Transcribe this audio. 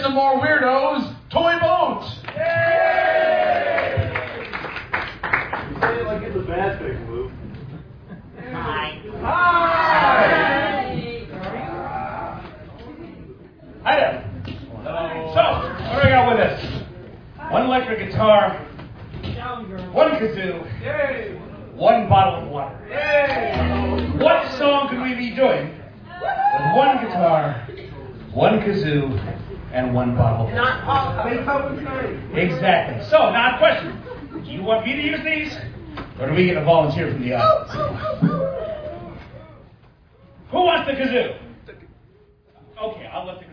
the more weirdos, toy boat. Yay! You say it like it's a bad thing, Lou. Hi. Hi there. So, what do we got with us? One electric guitar, one kazoo, one bottle of water. What song could we be doing with one guitar, one kazoo, and one bottle of water? Not all Beethoven's name. Exactly. So, now question. Do you want me to use these? Or do we get a volunteer from the audience? Who wants the kazoo? Okay, I'll let the